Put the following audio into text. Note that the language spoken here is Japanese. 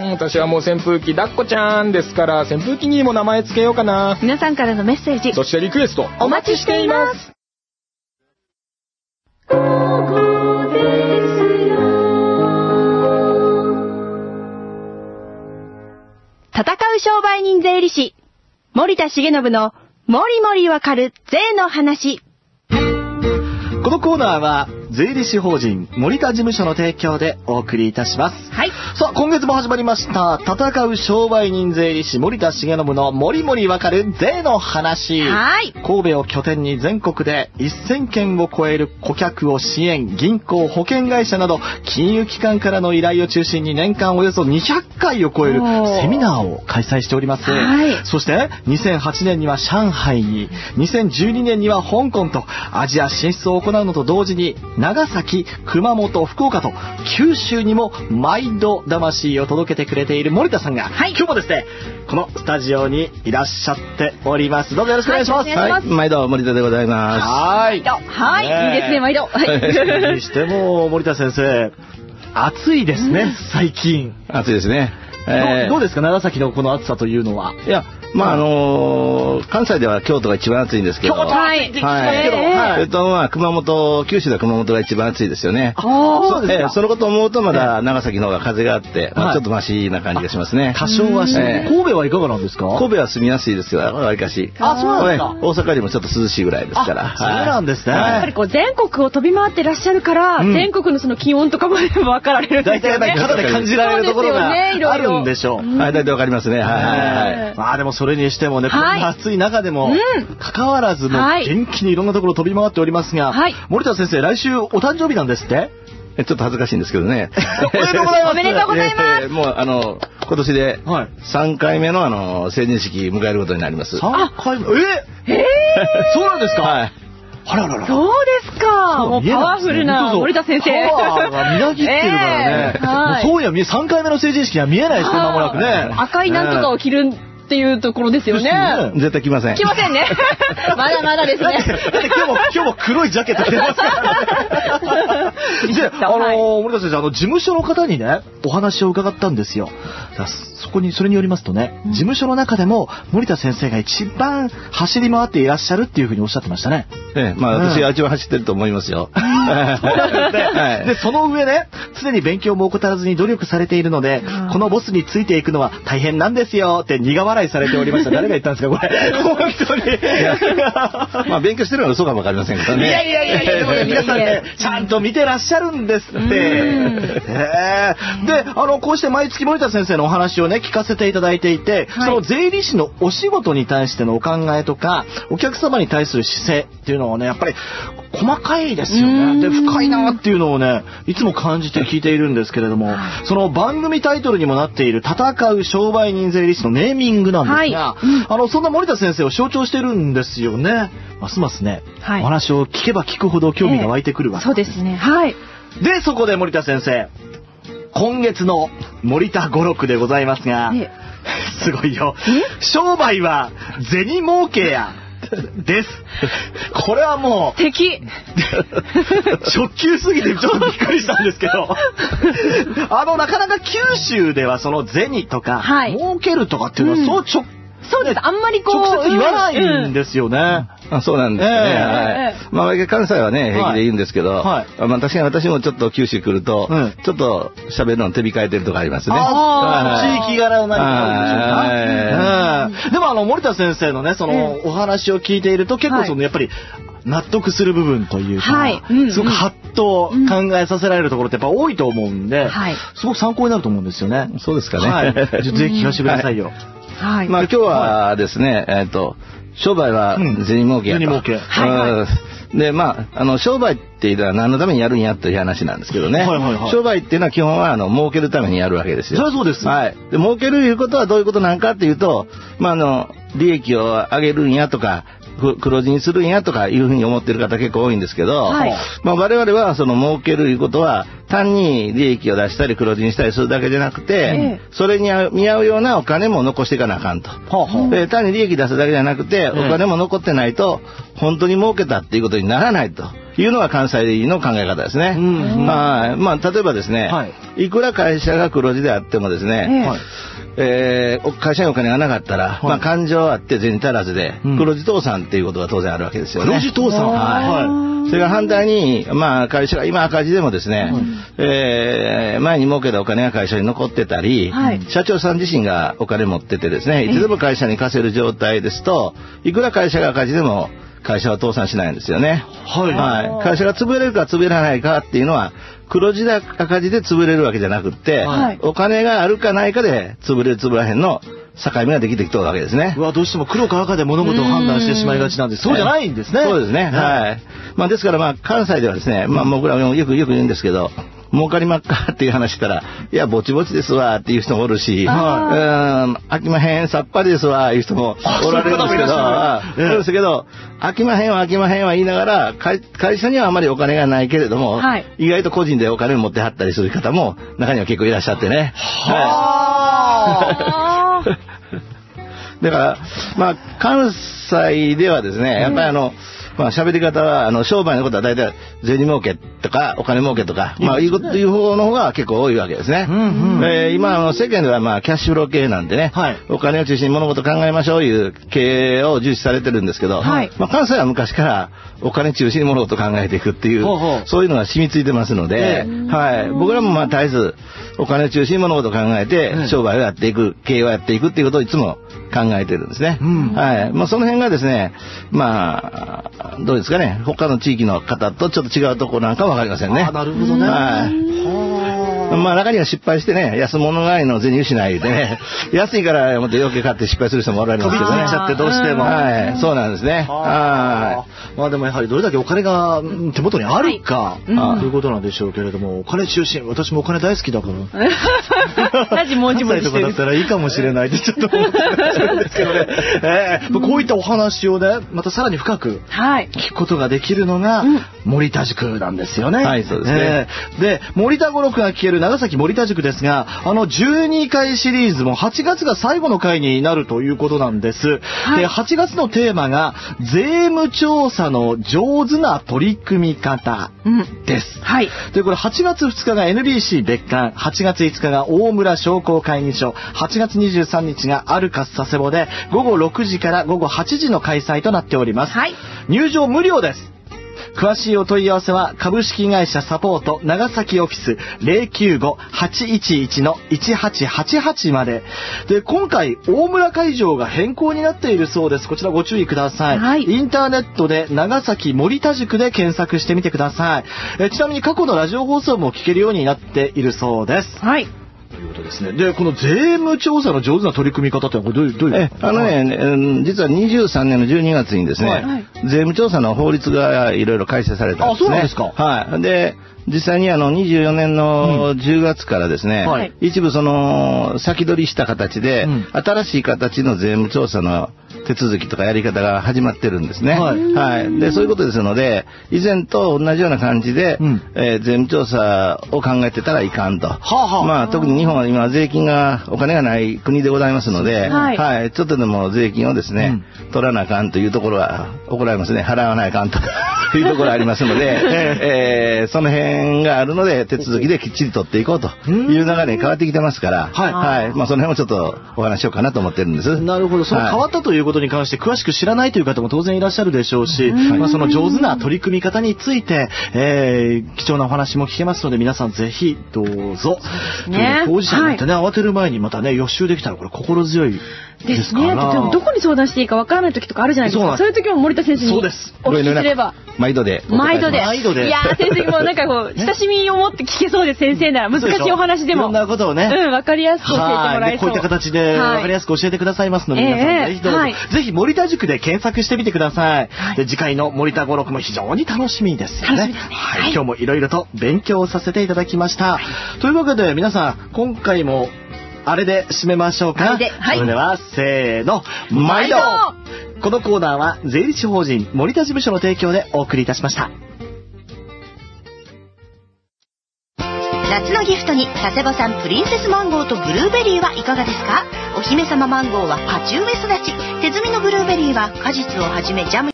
私はもう扇風機抱っこちゃんですから、扇風機にも名前つけようかな。 皆さんからのメッセージ、 そしてリクエストお待ちしています。戦う商売人税理士森田重信のもりもりわかる税の話。 このコーナーは税理士法人森田事務所の提供でお送りいたします。 はい。 さあ、今月も始まりました戦う商売人税理士森田重信のもりもりわかる税の話。 はい。 神戸を拠点に全国で1000件を超える顧客を支援、銀行、保険会社など金融機関からの依頼を中心に年間およそ200回を超えるセミナーを開催しております。 はい。 そして2008年には上海に、2012年には香港とアジア進出を行うのと同時に長崎、熊本、福岡と九州にも毎度魂を届けてくれている森田さんが、はい、今日もですねこのスタジオにいらっしゃっております。どうぞよろしくお願いします。 はい、毎度森田でございます。 はい、 はい、いいですね、毎度。はい。 にしても森田先生、暑いですね、最近。 暑いですね。 どうですか、長崎のこの暑さというのは。 いや、まあ関西では京都が一番暑いんですけど、 京都は暑いって聞きますけど、はい、 まあ熊本、九州では熊本が一番暑いですよね。 そうですか。 そのことを思うとまだ長崎の方が風があって、まあ、ちょっとマシな感じがしますね。 多少はして。神戸はいかがなんですか。 神戸は住みやすいですよ、わりかし。 あ、そうなんですか。 大阪よりもちょっと涼しいぐらいですから。 そうなんですね。 やっぱりこう全国を飛び回ってらっしゃるから、全国のその気温とかまで分かられるんですよね。 大体肌で感じられるところがあるんでしょう。 はい、大体わかりますね。はい。 まあでもそれにしてもね、こんな暑い中でもかかわらずも元気にいろんなところ飛び回っておりますが、森田先生、来週お誕生日なんですって。 ちょっと恥ずかしいんですけどね。 おめでとうございます。 おめでとうございます。 もう今年で3回目の成人式迎えることになります。 3回目。そうなんですか。はい。あららら。 そうですか。もうパワフルな森田先生。 パワーがみなぎってるからね。そうや、3回目の成人式には見えないですね、間もなくね。 赤いなんとかを着るっていうところですよね。 絶対来ません。 来ませんね。まだまだですね。 だって今日も黒いジャケット着てますから。で、森田先生、事務所の方にね、お話を伺ったんですよ。それによりますとね、事務所の中でも森田先生が一番走り回っていらっしゃるっていうふうにおっしゃってましたね。 まあ私が一番走ってると思いますよ。 で、その上ね、常に勉強も怠らずに努力されているので、このボスについていくのは大変なんですよって苦笑いされておりました。誰が言ったんですか、これ。本当に。 まあ勉強してるのは嘘かもわかりませんけどね。 いや、でもね、皆さんね、ちゃんと見てらっしゃるんですって。で、こうして毎月森田先生のお話をね、聞かせていただいていて、その税理士のお仕事に対してのお考えとか、お客様に対する姿勢っていうのはね、やっぱり細かいですよね。で、深いなっていうのをね、いつも感じて聞いているんですけれども、その番組タイトルにもなっている戦う商売人税理士のネーミングなんですが、そんな森田先生を象徴してるんですよね。ますますね、お話を聞けば聞くほど興味が湧いてくるわけです。 そうですね。はい。で、 そこで森田先生、今月の森田語録でございますが、すごいよ。商売は銭儲けや。です。これはもう敵直球すぎてちょっとびっくりしたんですけどなかなか九州ではその銭とか、儲けるとかっていうのはそうです。あんまりこう直接言わないんですよね。 そうなんですね。まあ関西はね平気で言うんですけど、まあ確かに私もちょっと九州来るとちょっと喋るの手控えてるとこありますね。 地域柄を何かあるんでしょうか。でも森田先生のねそのお話を聞いていると結構やっぱり納得する部分というか、すごくハッと考えさせられるところってやっぱ多いと思うんで、すごく参考になると思うんですよね。 そうですかね。 ぜひ聞かせてくださいよ。 まあ今日はですね、商売は銭儲けやと。 銭儲け。 で、まあ、商売っていうのは何のためにやるんやという話なんですけどね。商売っていうのは基本は儲けるためにやるわけですよ。 そうです。 はい。で、儲けるいうことはどういうことなんかっていうと、まあ、利益を上げるんやとか、黒字にするんやとかいうふうに思ってる方結構多いんですけど、まあ我々はその儲けるいうことは単に利益を出したり黒字にしたりするだけじゃなくて、それに見合うようなお金も残していかなあかんと。で単に利益出すだけじゃなくてお金も残ってないと本当に儲けたっていうことにならないというのが関西の考え方ですね。まあ例えばですね、いくら会社が黒字であってもですね、会社にお金がなかったら、まあ感情あって銭足らずで、黒字倒産っていうことが当然あるわけですよね。 黒字倒産。はい。 それから反対に、まあ会社が今赤字でもですね、前に儲けたお金が会社に残ってたり、社長さん自身がお金持っててですね、いつでも会社に貸せる状態ですと、いくら会社が赤字でも会社は倒産しないんですよね。はい。会社が潰れるか潰れないかっていうのは、黒字だ赤字で潰れるわけじゃなくって、お金があるかないかで潰れる潰らへんの境目ができてきたわけですね。 どうしても黒か赤で物事を判断してしまいがちなんで、そうじゃないんですね。 そうですね。はい。まあですからまあ関西ではですね、まあ僕らもよく言うんですけど、儲かりまっかっていう話したら、いやぼちぼちですわっていう人もおるし、飽きまへんさっぱりですわいう人もおられるんですけど、飽きまへんは言いながら会社にはあまりお金がないけれども、意外と個人でお金を持ってはったりする方も中には結構いらっしゃってね。だからまあ関西ではですね、やっぱりまあ喋り方は商売のことは大体銭儲けとかお金儲けとかまあいう方の方が結構多いわけですね。今世間ではまあキャッシュフロー系なんでね、お金を中心に物事を考えましょういう経営を重視されてるんですけど、まあ関西は昔からお金中心に物事を考えていくっていうそういうのが染みついてますので、僕らもまあ絶えずお金を中心に物事を考えて商売をやっていく、経営をやっていくっていうことをいつも考えてるんですね。まあその辺がですね、まあどうですかね、他の地域の方とちょっと違うところなんかわかりませんね。 なるほどね。 まあ中には失敗してね、安物買いの銭失いでね、安いからもっと余計買って失敗する人もおられますけどね。 飛びついちゃってどうしても。 そうなんですね。 まあでもやはりどれだけお金が手元にあるかということなんでしょうけれども、お金中心、私もお金大好きだから。 マジもじもじしてる。 だったらいいかもしれないってちょっと思ってるんですけどね。こういったお話をね、またさらに深く聞くことができるのが森田塾なんですよね。 はい、そうですね。 で、森田語録が聞ける長崎森田塾ですが、12回シリーズも8月が最後の回になるということなんです。で、8月のテーマが税務調査の上手な取り組み方です。で、これ8月2日が NBC 別館、8月5日が大村商工会議所、8月23日がアルカス佐世保で午後6時から午後8時の開催となっております。入場無料です。詳しいお問い合わせは株式会社サポート長崎オフィス 095-811-1888 まで。で、今回大村会場が変更になっているそうです。こちらご注意ください。インターネットで長崎森田塾で検索してみてください。ちなみに過去のラジオ放送も聞けるようになっているそうです。ということですね。で、この税務調査の上手な取り組み方ってどういう実は23年の12月にですね、税務調査の法律がいろいろ改正されたんですね。 そうなんですか。 で、実際に24年の10月からですね、一部先取りした形で、新しい形の税務調査の手続きとかやり方が始まってるんですね。で、そういうことですので、以前と同じような感じで、税務調査を考えてたらいかんと。まあ、特に日本は今税金が、お金がない国でございますので、ちょっとでも税金をですね、取らなあかんというところは怒られますね。払わないかんというところありますので、その辺があるので手続きできっちり取っていこうという流れに変わってきてますから、まあその辺もちょっとお話しようかなと思ってるんです。 なるほど。その変わったということに関して詳しく知らないという方も当然いらっしゃるでしょうし、まあその上手な取り組み方について、貴重なお話も聞けますので、皆さんぜひどうぞ。当事者になってね、慌てる前にまたね、予習できたらこれ心強いですね。 どこに相談していいかわからない時とかあるじゃないですか。そういう時も森田先生にお聞きすれば。 毎度で。 いやー、先生もなんかこう、親しみを持って聞けそうです、先生なら。難しいお話でも。 いろんなことをね。 わかりやすく教えてもらえそう。 こういった形でわかりやすく教えてくださいますので、皆さんぜひどうぞ。ぜひ森田塾で検索してみてください。で、次回の森田語録も非常に楽しみですよね。今日もいろいろと勉強させていただきました。というわけで皆さん、今回もあれで締めましょうか。それでは、せーの、毎度。このコーナーは税理士法人森田事務所の提供でお送りいたしました。 夏のギフトに佐世保産プリンセスマンゴーとブルーベリーはいかがですか？お姫様マンゴーはパチューメ育ち、手摘みのブルーベリーは果実をはじめジャム